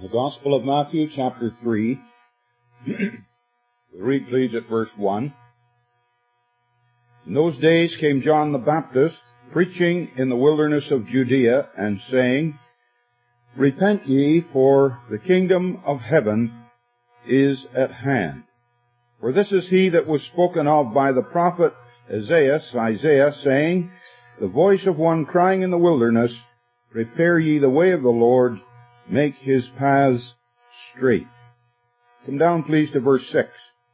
The Gospel of Matthew, chapter 3. We read, please, at verse 1. In those days came John the Baptist, preaching in the wilderness of Judea, and saying, Repent ye, for the kingdom of heaven is at hand. For this is he that was spoken of by the prophet Isaiah, saying, The voice of one crying in the wilderness, Prepare ye the way of the Lord, make his paths straight. Come down, please, to verse 6,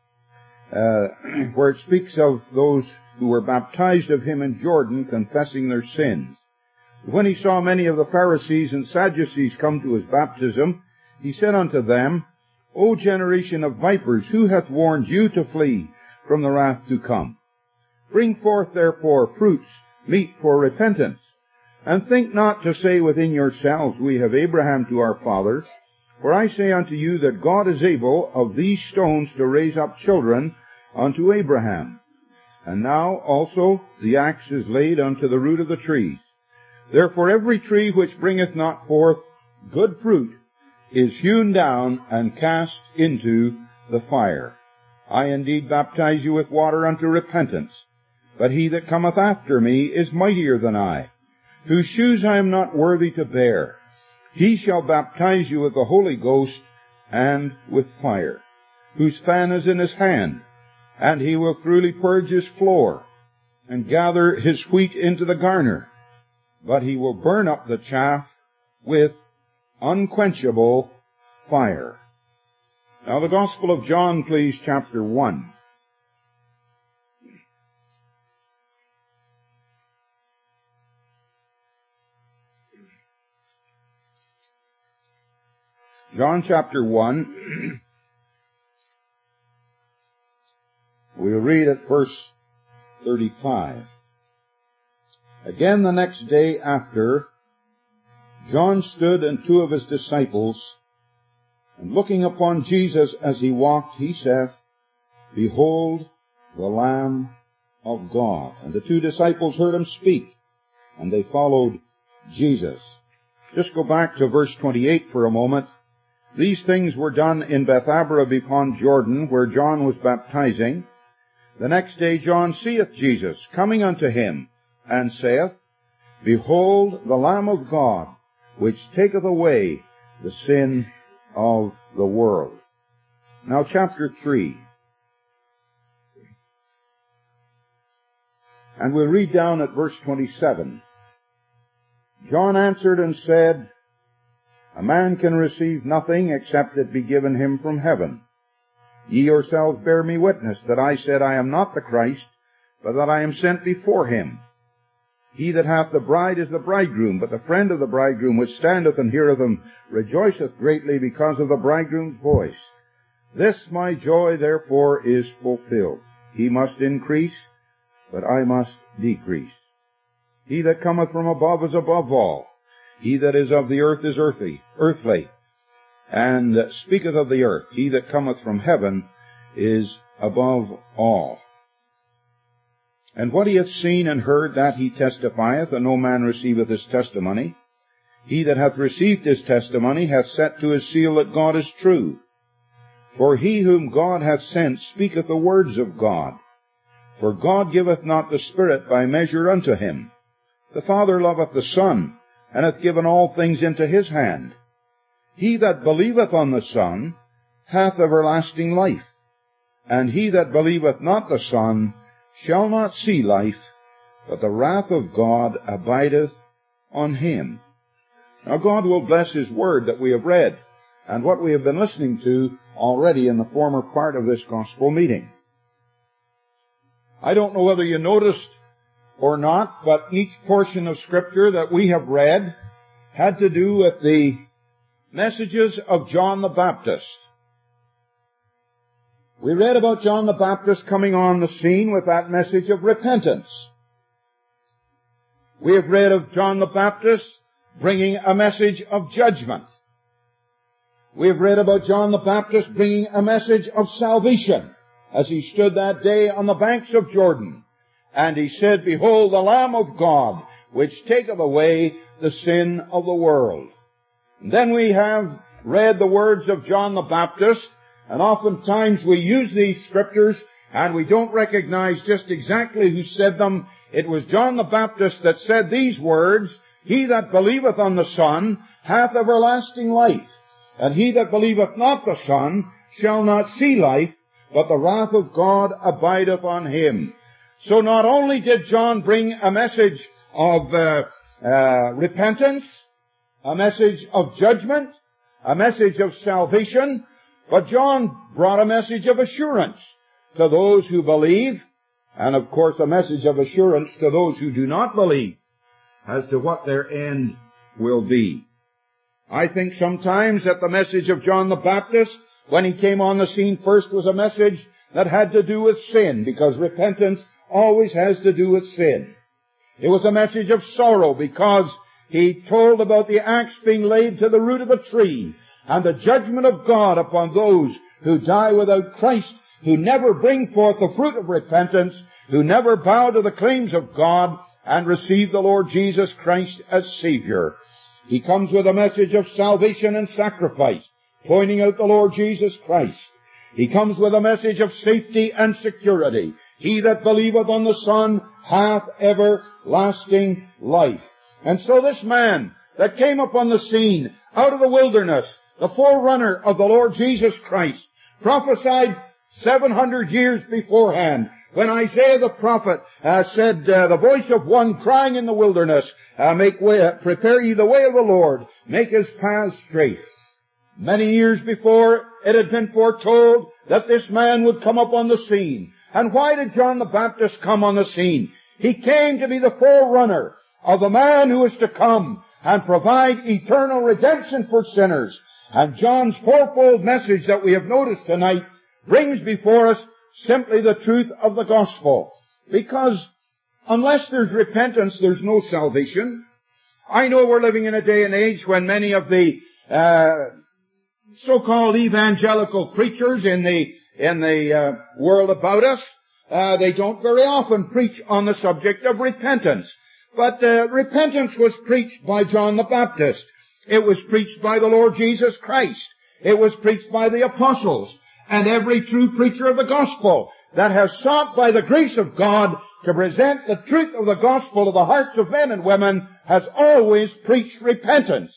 where it speaks of those who were baptized of him in Jordan, confessing their sins. When he saw many of the Pharisees and Sadducees come to his baptism, he said unto them, O generation of vipers, who hath warned you to flee from the wrath to come? Bring forth therefore fruits meet for repentance. And think not to say within yourselves, We have Abraham to our father. For I say unto you that God is able of these stones to raise up children unto Abraham. And now also the axe is laid unto the root of the trees. Therefore every tree which bringeth not forth good fruit is hewn down and cast into the fire. I indeed baptize you with water unto repentance. But he that cometh after me is mightier than I, whose shoes I am not worthy to bear. He shall baptize you with the Holy Ghost and with fire, whose fan is in his hand, and he will thoroughly purge his floor, and gather his wheat into the garner, but he will burn up the chaff with unquenchable fire. Now the Gospel of John, please, chapter 1. John chapter 1, we'll read at verse 35. Again the next day after, John stood and two of his disciples, and looking upon Jesus as he walked, he saith, Behold the Lamb of God. And the two disciples heard him speak, and they followed Jesus. Just go back to verse 28 for a moment. These things were done in Bethabara beyond Jordan, where John was baptizing. The next day John seeth Jesus coming unto him, and saith, Behold the Lamb of God, which taketh away the sin of the world. Now chapter 3. And we'll read down at verse 27. John answered and said, A man can receive nothing except it be given him from heaven. Ye yourselves bear me witness that I said, I am not the Christ, but that I am sent before him. He that hath the bride is the bridegroom, but the friend of the bridegroom which standeth and heareth him rejoiceth greatly because of the bridegroom's voice. This my joy therefore is fulfilled. He must increase, but I must decrease. He that cometh from above is above all. He that is of the earth is earthly, and speaketh of the earth. He that cometh from heaven is above all. And what he hath seen and heard, that he testifieth, and no man receiveth his testimony. He that hath received his testimony hath set to his seal that God is true. For he whom God hath sent speaketh the words of God. For God giveth not the Spirit by measure unto him. The Father loveth the Son, and hath given all things into his hand. He that believeth on the Son hath everlasting life, and he that believeth not the Son shall not see life, but the wrath of God abideth on him. Now God will bless his word that we have read, and what we have been listening to already in the former part of this gospel meeting. I don't know whether you noticed or not, but each portion of Scripture that we have read had to do with the messages of John the Baptist. We read about John the Baptist coming on the scene with that message of repentance. We have read of John the Baptist bringing a message of judgment. We have read about John the Baptist bringing a message of salvation as he stood that day on the banks of Jordan. And he said, Behold the Lamb of God, which taketh away the sin of the world. And then we have read the words of John the Baptist, and oftentimes we use these scriptures and we don't recognize just exactly who said them. It was John the Baptist that said these words, "He that believeth on the Son hath everlasting life, and he that believeth not the Son shall not see life, but the wrath of God abideth on him." So not only did John bring a message of repentance, a message of judgment, a message of salvation, but John brought a message of assurance to those who believe, and of course a message of assurance to those who do not believe as to what their end will be. I think sometimes that the message of John the Baptist, when he came on the scene first, was a message that had to do with sin, because repentance always has to do with sin. It was a message of sorrow, because he told about the axe being laid to the root of a tree, and the judgment of God upon those who die without Christ, who never bring forth the fruit of repentance, who never bow to the claims of God and receive the Lord Jesus Christ as Savior. He comes with a message of salvation and sacrifice, pointing out the Lord Jesus Christ. He comes with a message of safety and security. He that believeth on the Son hath everlasting life. And so this man that came upon the scene out of the wilderness, the forerunner of the Lord Jesus Christ, prophesied 700 years beforehand, when Isaiah the prophet said, "The voice of one crying in the wilderness, prepare ye the way of the Lord, make his paths straight." Many years before, it had been foretold that this man would come up on the scene. And why did John the Baptist come on the scene? He came to be the forerunner of the man who is to come and provide eternal redemption for sinners. And John's fourfold message that we have noticed tonight brings before us simply the truth of the gospel. Because unless there's repentance, there's no salvation. I know we're living in a day and age when many of the so-called evangelical preachers in the world about us, they don't very often preach on the subject of repentance. But repentance was preached by John the Baptist. It was preached by the Lord Jesus Christ. It was preached by the apostles. And every true preacher of the gospel that has sought by the grace of God to present the truth of the gospel to the hearts of men and women has always preached repentance.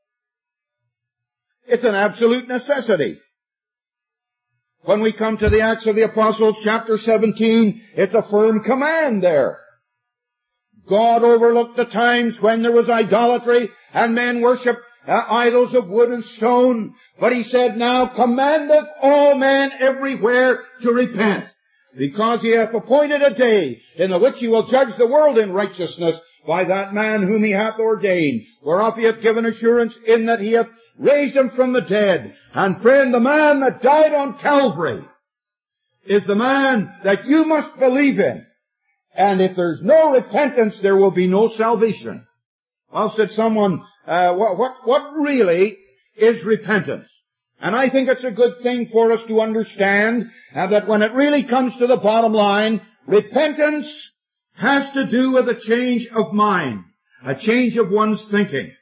It's an absolute necessity. When we come to the Acts of the Apostles, chapter 17, it's a firm command there. God overlooked the times when there was idolatry and men worshipped idols of wood and stone. But he said, "Now commandeth all men everywhere to repent, because he hath appointed a day in the which he will judge the world in righteousness by that man whom he hath ordained, whereof he hath given assurance in that he hath raised him from the dead." And friend, the man that died on Calvary is the man that you must believe in. And if there's no repentance, there will be no salvation. Well, said someone, what really is repentance? And I think it's a good thing for us to understand that when it really comes to the bottom line, repentance has to do with a change of mind, a change of one's thinking.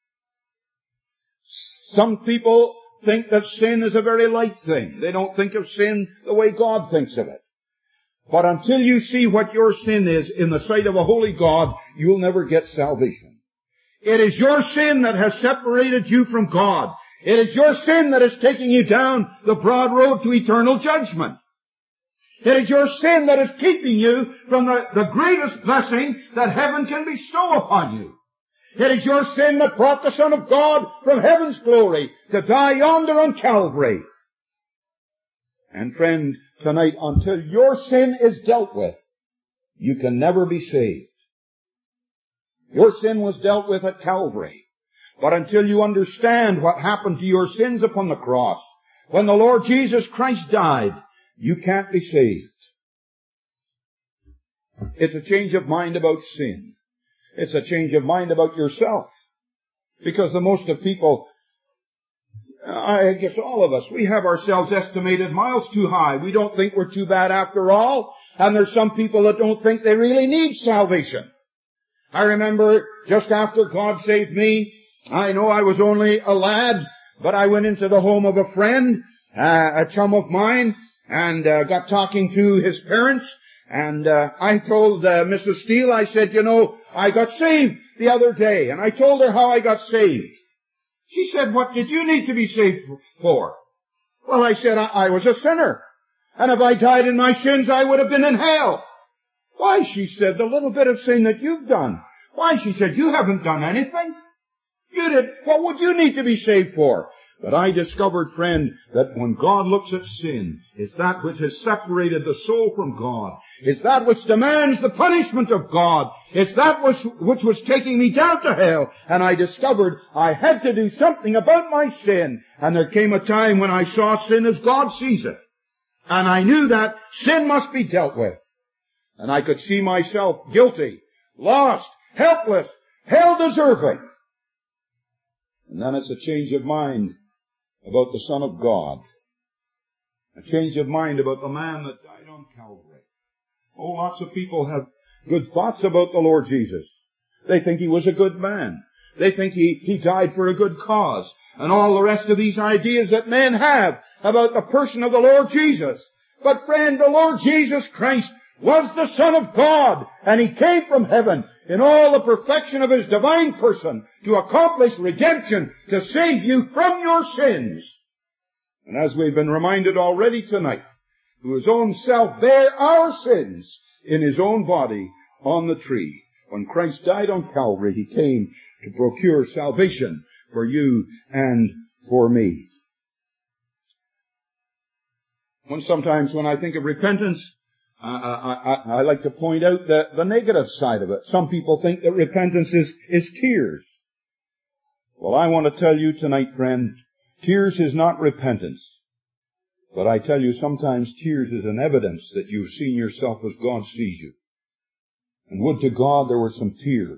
Some people think that sin is a very light thing. They don't think of sin the way God thinks of it. But until you see what your sin is in the sight of a holy God, you'll never get salvation. It is your sin that has separated you from God. It is your sin that is taking you down the broad road to eternal judgment. It is your sin that is keeping you from the greatest blessing that heaven can bestow upon you. It is your sin that brought the Son of God from heaven's glory to die yonder on Calvary. And friend, tonight, until your sin is dealt with, you can never be saved. Your sin was dealt with at Calvary. But until you understand what happened to your sins upon the cross, when the Lord Jesus Christ died, you can't be saved. It's a change of mind about sin. It's a change of mind about yourself. Because the most of people, I guess all of us, we have ourselves estimated miles too high. We don't think we're too bad after all. And there's some people that don't think they really need salvation. I remember just after God saved me, I know I was only a lad, But I went into the home of a friend, a chum of mine, and got talking to his parents. And I told Mrs. Steele, I said, you know, I got saved the other day. And I told her how I got saved. She said, what did you need to be saved for? Well, I said, I was a sinner. And if I died in my sins, I would have been in hell. Why, she said, the little bit of sin that you've done. Why, she said, you haven't done anything. You did. What would you need to be saved for? But I discovered, friend, that when God looks at sin, it's that which has separated the soul from God. It's that which demands the punishment of God. It's that which was taking me down to hell. And I discovered I had to do something about my sin. And there came a time when I saw sin as God sees it. And I knew that sin must be dealt with. And I could see myself guilty, lost, helpless, hell-deserving. And then it's a change of mind about the Son of God. A change of mind about the man that died on Calvary. Oh, lots of people have good thoughts about the Lord Jesus. They think He was a good man. They think He died for a good cause. And all the rest of these ideas that men have about the person of the Lord Jesus. But friend, the Lord Jesus Christ was the Son of God, and He came from heaven in all the perfection of His divine person to accomplish redemption, to save you from your sins. And as we've been reminded already tonight, who His own self bare our sins in His own body on the tree. When Christ died on Calvary, He came to procure salvation for you and for me. Sometimes when I think of repentance, I like to point out the negative side of it. Some people think that repentance is tears. Well, I want to tell you tonight, friend, tears is not repentance. But I tell you, sometimes tears is an evidence that you've seen yourself as God sees you. And would to God there were some tears.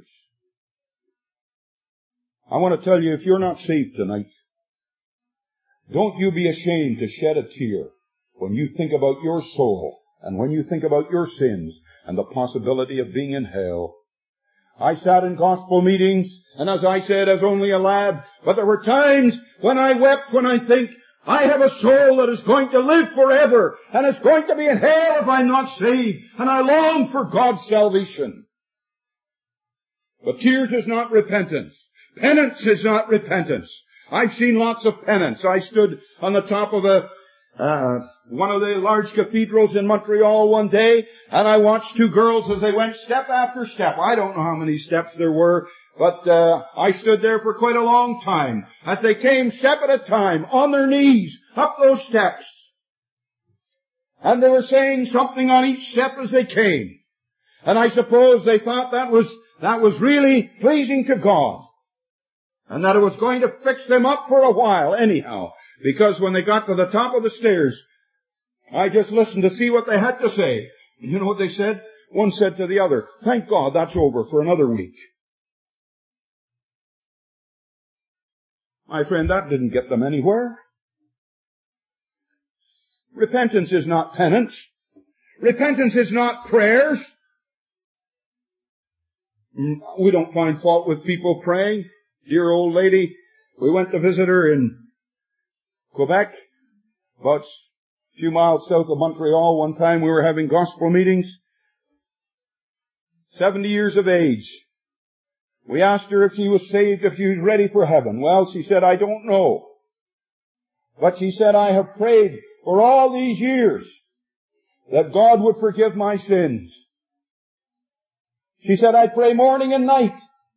I want to tell you, if you're not saved tonight, don't you be ashamed to shed a tear when you think about your soul and when you think about your sins and the possibility of being in hell. I sat in gospel meetings, and as I said, as only a lad, but there were times when I wept when I think, I have a soul that is going to live forever, and it's going to be in hell if I'm not saved, and I long for God's salvation. But tears is not repentance. Penance is not repentance. I've seen lots of penance. I stood on the top of one of the large cathedrals in Montreal one day, and I watched two girls as they went step after step. I don't know how many steps there were, but I stood there for quite a long time as they came step at a time on their knees up those steps. And they were saying something on each step as they came. And I suppose they thought that was really pleasing to God. And that it was going to fix them up for a while anyhow. Because when they got to the top of the stairs, I just listened to see what they had to say. And you know what they said? One said to the other, thank God that's over for another week. My friend, that didn't get them anywhere. Repentance is not penance. Repentance is not prayers. We don't find fault with people praying. Dear old lady, we went to visit her in Quebec, about a few miles south of Montreal. One time we were having gospel meetings. 70 years of age. We asked her if she was saved, if she was ready for heaven. Well, she said, I don't know. But she said, I have prayed for all these years that God would forgive my sins. She said, I pray morning and night.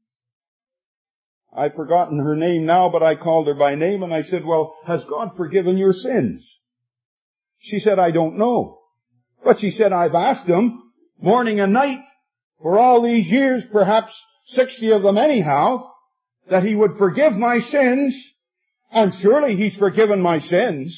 I've forgotten her name now, but I called her by name and I said, well, has God forgiven your sins? She said, I don't know. But she said, I've asked Him morning and night for all these years, perhaps 60 of them anyhow, that He would forgive my sins, and surely He's forgiven my sins.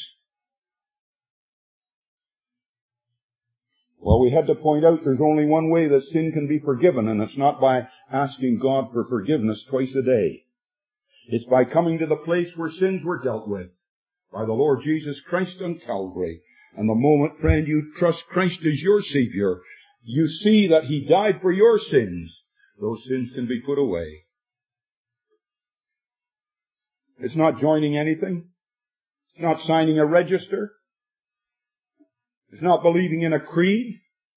Well, we had to point out there's only one way that sin can be forgiven, and it's not by asking God for forgiveness twice a day. It's by coming to the place where sins were dealt with by the Lord Jesus Christ on Calvary. And the moment, friend, you trust Christ as your Savior, you see that He died for your sins. Those sins can be put away. It's not joining anything. It's not signing a register. It's not believing in a creed.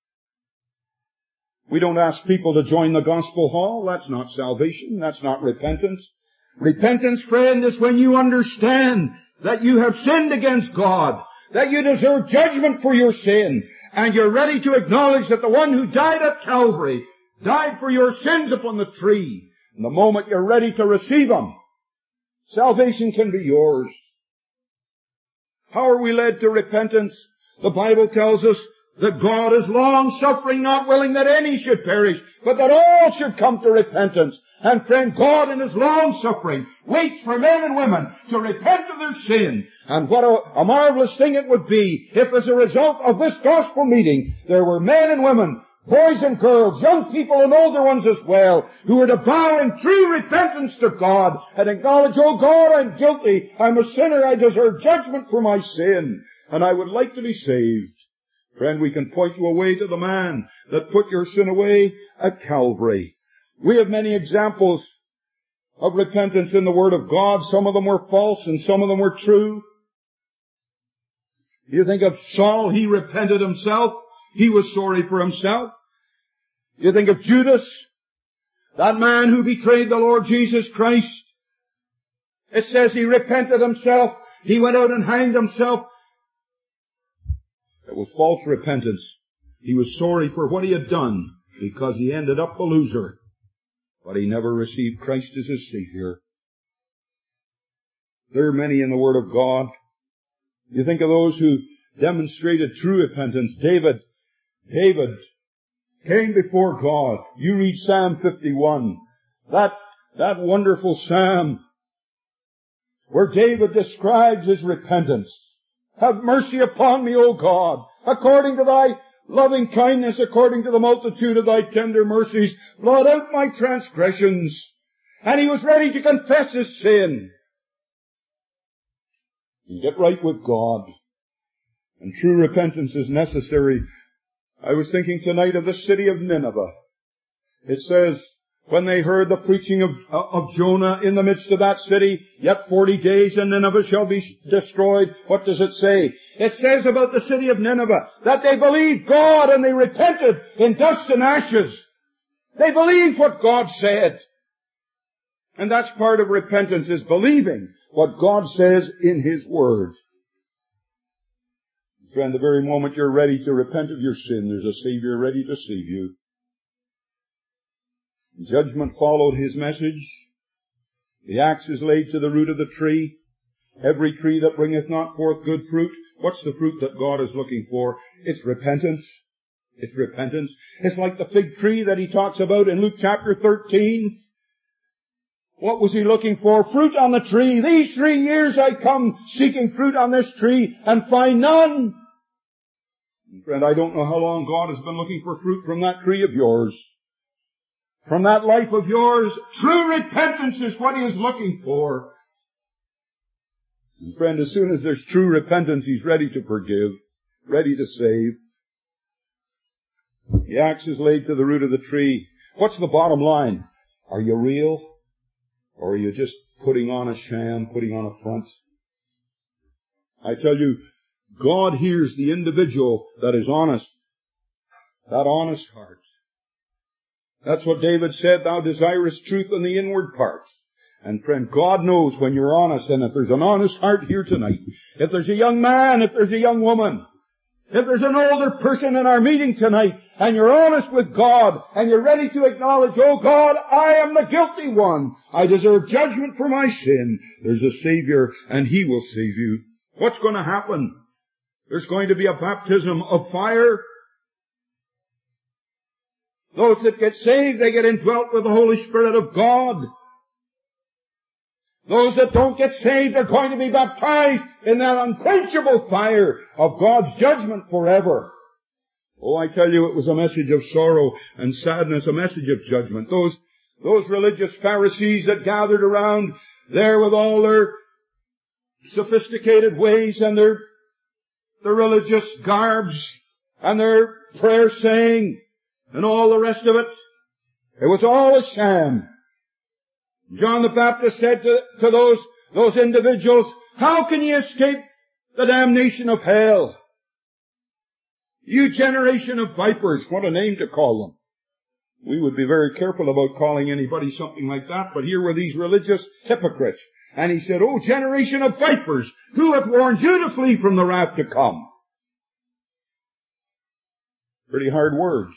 We don't ask people to join the gospel hall. That's not salvation. That's not repentance. Repentance, friend, is when you understand that you have sinned against God, that you deserve judgment for your sin, and you're ready to acknowledge that the one who died at Calvary died for your sins upon the tree. And the moment you're ready to receive Him, salvation can be yours. How are we led to repentance? The Bible tells us that God is long-suffering, not willing that any should perish, but that all should come to repentance. And friend, God in His long-suffering waits for men and women to repent of their sin. And what a marvelous thing it would be if as a result of this gospel meeting there were men and women, boys and girls, young people and older ones as well, who were to bow in true repentance to God and acknowledge, oh God, I'm guilty, I'm a sinner, I deserve judgment for my sin, and I would like to be saved. Friend, we can point you away to the man that put your sin away at Calvary. We have many examples of repentance in the Word of God. Some of them were false and some of them were true. You think of Saul, he repented himself. He was sorry for himself. You think of Judas, that man who betrayed the Lord Jesus Christ. It says he repented himself. He went out and hanged himself. It was false repentance. He was sorry for what he had done because he ended up a loser. But he never received Christ as his Savior. There are many in the Word of God. You think of those who demonstrated true repentance. David came before God. You read Psalm 51. That wonderful psalm where David describes his repentance. Have mercy upon me, O God, according to thy loving kindness, according to the multitude of thy tender mercies. Blot out my transgressions. And he was ready to confess his sin and get right with God. And true repentance is necessary. I was thinking tonight of the city of Nineveh. It says, when they heard the preaching of Jonah in the midst of that city, yet 40 days and Nineveh shall be destroyed. What does it say? It says about the city of Nineveh that they believed God and they repented in dust and ashes. They believed what God said. And that's part of repentance, is believing what God says in His Word. Friend, the very moment you're ready to repent of your sin, there's a Savior ready to save you. Judgment followed His message. The axe is laid to the root of the tree. Every tree that bringeth not forth good fruit. What's the fruit that God is looking for? It's repentance. It's repentance. It's like the fig tree that He talks about in Luke chapter 13. What was He looking for? Fruit on the tree. These 3 years I come seeking fruit on this tree and find none. And friend, I don't know how long God has been looking for fruit from that tree of yours. From that life of yours. True repentance is what He is looking for. And friend, as soon as there's true repentance, He's ready to forgive, ready to save. The axe is laid to the root of the tree. What's the bottom line? Are you real? Or are you just putting on a sham, putting on a front? I tell you, God hears the individual that is honest. That honest heart. That's what David said, thou desirest truth in the inward parts. And friend, God knows when you're honest, and if there's an honest heart here tonight, if there's a young man, if there's a young woman, if there's an older person in our meeting tonight, and you're honest with God, and you're ready to acknowledge, oh God, I am the guilty one. I deserve judgment for my sin. There's a Savior, and He will save you. What's going to happen? There's going to be a baptism of fire. Those that get saved, they get indwelt with the Holy Spirit of God. Those that don't get saved are going to be baptized in that unquenchable fire of God's judgment forever. Oh, I tell you, it was a message of sorrow and sadness, a message of judgment. Those religious Pharisees that gathered around there with all their sophisticated ways and their religious garbs and their prayer saying and all the rest of it, it was all a sham. John the Baptist said to those those individuals, how can ye escape the damnation of hell? You generation of vipers, what a name to call them. We would be very careful about calling anybody something like that, but here were these religious hypocrites. And he said, "O generation of vipers, who hath warned you to flee from the wrath to come?" Pretty hard words.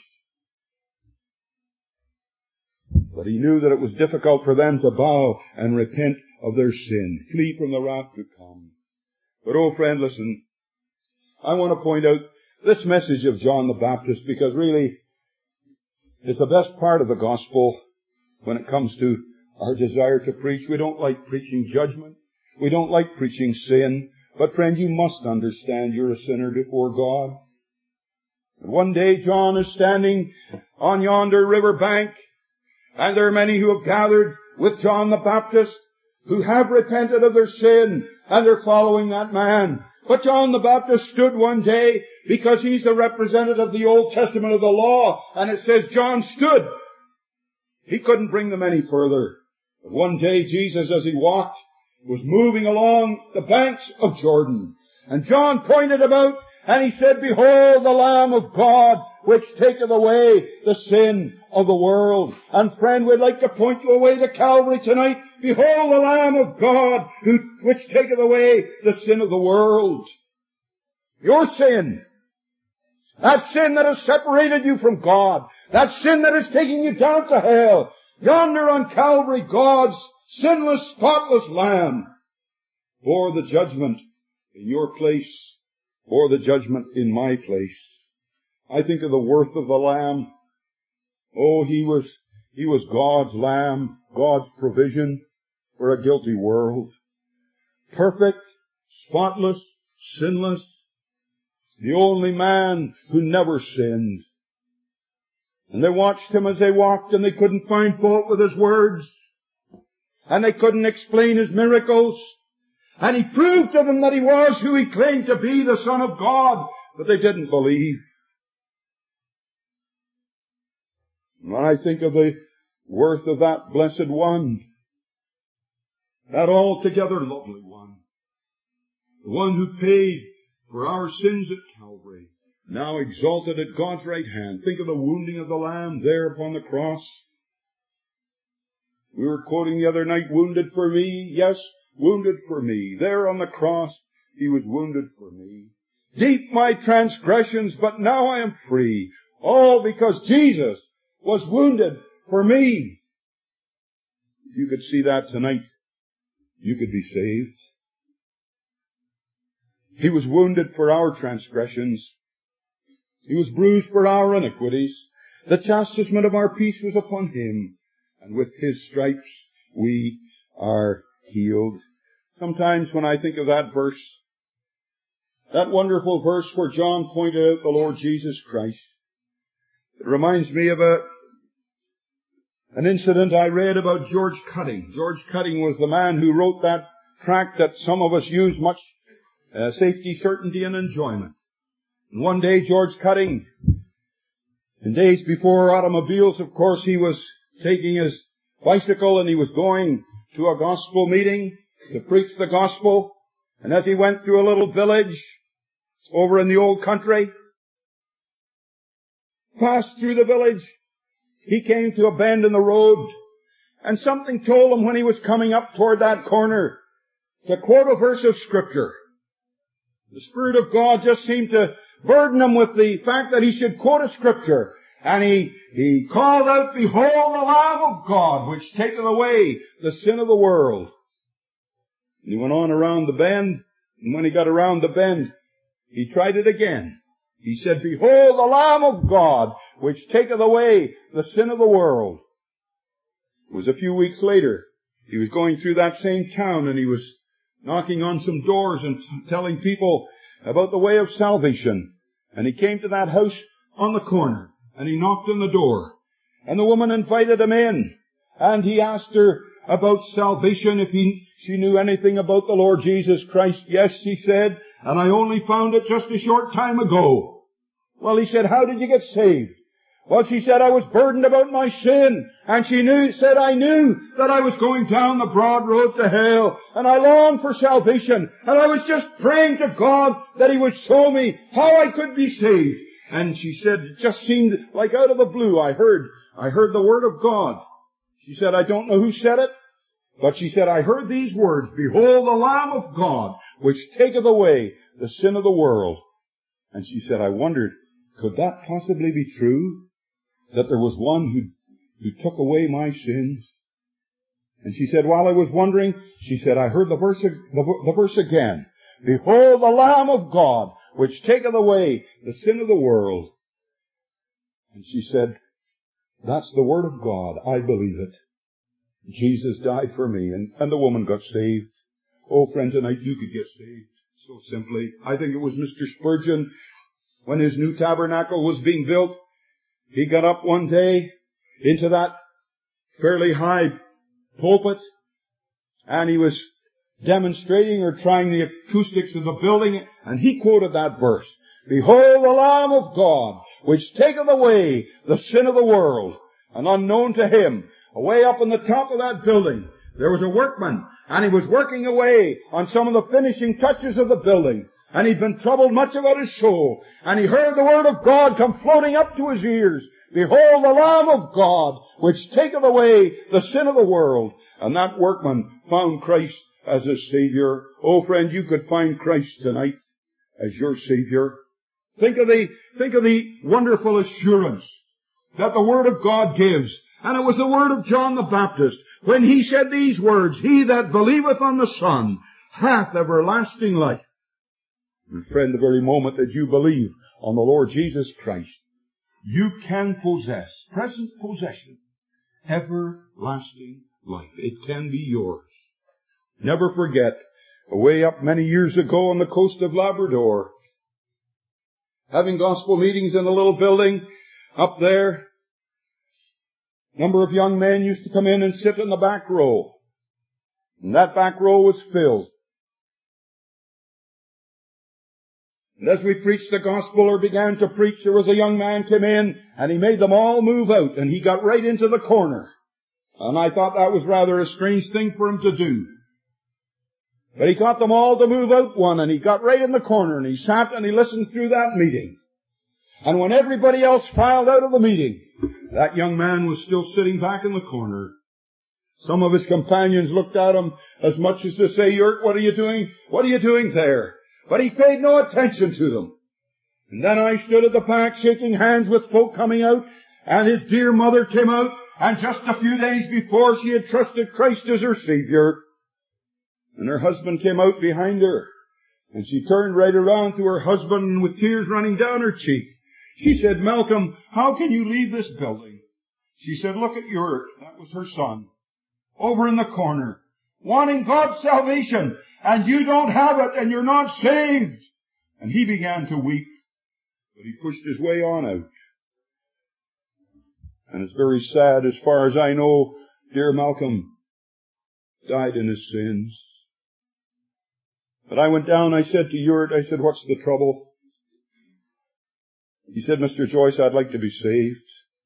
But he knew that it was difficult for them to bow and repent of their sin, flee from the wrath to come. But oh friend, listen, I want to point out this message of John the Baptist, because really it's the best part of the gospel when it comes to our desire to preach. We don't like preaching judgment. We don't like preaching sin. But friend, you must understand you're a sinner before God. And one day John is standing on yonder river bank, and there are many who have gathered with John the Baptist who have repented of their sin, and they're following that man. But John the Baptist stood one day, because he's the representative of the Old Testament of the law, and it says John stood. He couldn't bring them any further. But one day Jesus, as he walked, was moving along the banks of Jordan. And John pointed about, and he said, "Behold the Lamb of God, which taketh away the sin of the world." And friend, we'd like to point you away to Calvary tonight. Behold the Lamb of God, which taketh away the sin of the world. Your sin. That sin that has separated you from God. That sin that is taking you down to hell. Yonder on Calvary, God's sinless, spotless Lamb bore the judgment in your place, bore the judgment in my place. I think of the worth of the Lamb. Oh, he was God's Lamb, God's provision for a guilty world. Perfect, spotless, sinless. The only man who never sinned. And they watched him as they walked, and they couldn't find fault with his words. And they couldn't explain his miracles. And he proved to them that he was who he claimed to be, the Son of God. But they didn't believe. When I think of the worth of that blessed one, that altogether lovely one, the one who paid for our sins at Calvary, now exalted at God's right hand. Think of the wounding of the Lamb there upon the cross. We were quoting the other night, wounded for me. Yes, wounded for me. There on the cross, he was wounded for me. Deep my transgressions, but now I am free. All because Jesus was wounded for me. If you could see that tonight, you could be saved. He was wounded for our transgressions. He was bruised for our iniquities. The chastisement of our peace was upon him, and with his stripes we are healed. Sometimes when I think of that verse, that wonderful verse where John pointed out the Lord Jesus Christ, it reminds me of an incident I read about George Cutting. George Cutting was the man who wrote that tract that some of us use much, Safety, Certainty, and Enjoyment. And one day George Cutting, in days before automobiles, of course, he was taking his bicycle and he was going to a gospel meeting to preach the gospel. And as he went through a little village over in the old country, passed through the village, he came to a bend in the road, and something told him when he was coming up toward that corner to quote a verse of Scripture. The Spirit of God just seemed to burden him with the fact that he should quote a Scripture. And he called out, "Behold the Lamb of God, which taketh away the sin of the world." And he went on around the bend, and when he got around the bend, he tried it again. He said, "Behold the Lamb of God, which taketh away the sin of the world." It was a few weeks later. He was going through that same town, and he was knocking on some doors and telling people about the way of salvation. And he came to that house on the corner, and he knocked on the door. And the woman invited him in, and he asked her about salvation, if she knew anything about the Lord Jesus Christ. "Yes," she said, "and I only found it just a short time ago." Well, he said, "How did you get saved?" Well, she said, I was burdened about my sin, and she said, I knew that I was going down the broad road to hell, and I longed for salvation, and I was just praying to God that He would show me how I could be saved. And she said, it just seemed like out of the blue, I heard the Word of God. She said, I don't know who said it, but she said, I heard these words, Behold the Lamb of God, which taketh away the sin of the world. And she said, I wondered, could that possibly be true? That there was one who took away my sins? And she said, while I was wondering, she said, I heard the verse again. Behold the Lamb of God, which taketh away the sin of the world. And she said, that's the Word of God. I believe it. Jesus died for me, and the woman got saved. Oh, friend, tonight you could get saved so simply. I think it was Mr. Spurgeon, when his new tabernacle was being built, he got up one day into that fairly high pulpit, and he was demonstrating or trying the acoustics of the building, and he quoted that verse, Behold the Lamb of God, which taketh away the sin of the world. And unknown to him, away up on the top of that building, there was a workman, and he was working away on some of the finishing touches of the building. And he'd been troubled much about his soul. And he heard the Word of God come floating up to his ears. Behold the Lamb of God, which taketh away the sin of the world. And that workman found Christ as his Savior. Oh, friend, you could find Christ tonight as your Savior. Think of the wonderful assurance that the Word of God gives. And it was the word of John the Baptist when he said these words, He that believeth on the Son hath everlasting life. And friend, the very moment that you believe on the Lord Jesus Christ, you can possess, present possession, everlasting life. It can be yours. Never forget, away up many years ago on the coast of Labrador, having gospel meetings in a little building up there, a number of young men used to come in and sit in the back row. And that back row was filled. And as we preached the gospel or began to preach, there was a young man came in and he made them all move out and he got right into the corner. And I thought that was rather a strange thing for him to do. But he got them all to move out one and he got right in the corner and he sat and he listened through that meeting. And when everybody else filed out of the meeting, that young man was still sitting back in the corner. Some of his companions looked at him as much as to say, Yurt, what are you doing? What are you doing there? But he paid no attention to them. And then I stood at the back shaking hands with folk coming out, and his dear mother came out, and just a few days before she had trusted Christ as her Savior. And her husband came out behind her, and she turned right around to her husband, and with tears running down her cheek, she said, Malcolm, how can you leave this building? She said, look at Yurt, that was her son, over in the corner, wanting God's salvation, and you don't have it, and you're not saved. And he began to weep, but he pushed his way on out. And it's very sad, as far as I know, dear Malcolm died in his sins. But I went down, I said to Yurt, I said, what's the trouble? He said, Mr. Joyce, I'd like to be saved.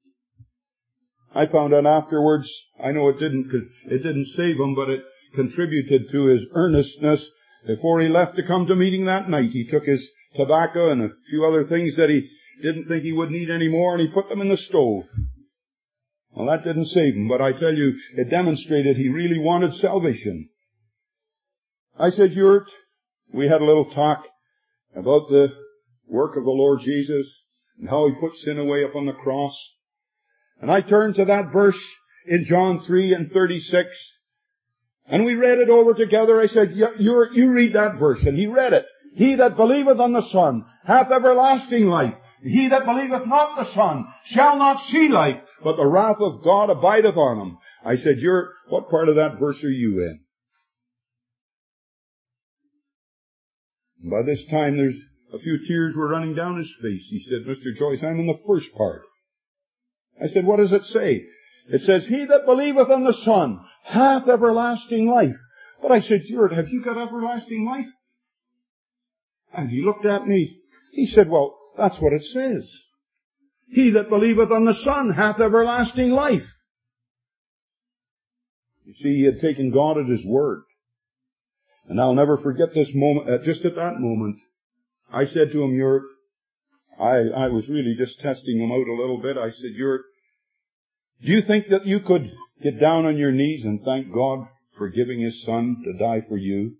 I found out afterwards, I know it didn't save him, but it contributed to his earnestness. Before he left to come to meeting that night, he took his tobacco and a few other things that he didn't think he would need anymore, and he put them in the stove. Well, that didn't save him, but I tell you, it demonstrated he really wanted salvation. I said, Yurt, we had a little talk about the work of the Lord Jesus and how He put sin away upon the cross. And I turned to that verse in John 3:36, and we read it over together. I said, you read that verse, and he read it. He that believeth on the Son hath everlasting life. He that believeth not the Son shall not see life, but the wrath of God abideth on him. I said, what part of that verse are you in? And by this time, there's a few tears were running down his face. He said, Mr. Joyce, I'm in the first part. I said, what does it say? It says, he that believeth on the Son hath everlasting life. But I said, Yurt, have you got everlasting life? And he looked at me. He said, well, that's what it says. He that believeth on the Son hath everlasting life. You see, he had taken God at His word. And I'll never forget this moment. Just at that moment, I said to him, I was really just testing him out a little bit. I said, do you think that you could get down on your knees and thank God for giving His Son to die for you?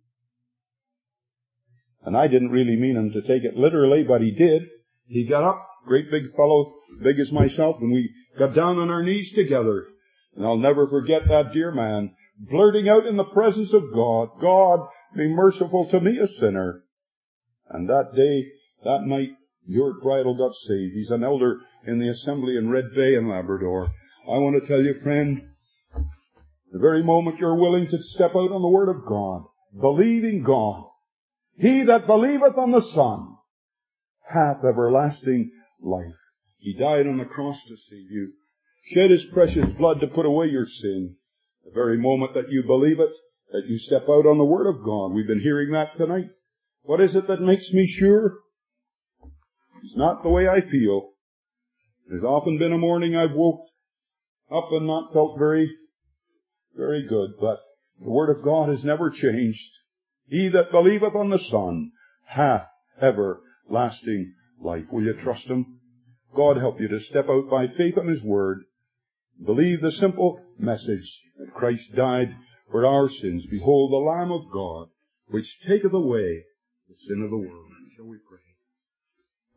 And I didn't really mean him to take it literally, but he did. He got up, great big fellow, big as myself, and we got down on our knees together. And I'll never forget that dear man blurting out in the presence of God, God, be merciful to me, a sinner. And that day, that night, Uric Bridle got saved. He's an elder in the assembly in Red Bay in Labrador. I want to tell you, friend, the very moment you're willing to step out on the Word of God, believing God, he that believeth on the Son hath everlasting life. He died on the cross to save you, shed His precious blood to put away your sin. The very moment that you believe it, that you step out on the Word of God. We've been hearing that tonight. What is it that makes me sure? It's not the way I feel. There's often been a morning I've woke up and not felt very, very good, but the Word of God has never changed. He that believeth on the Son hath everlasting life. Will you trust Him? God help you to step out by faith on His Word. Believe the simple message that Christ died for our sins. Behold the Lamb of God, which taketh away the sin of the world. Shall we pray?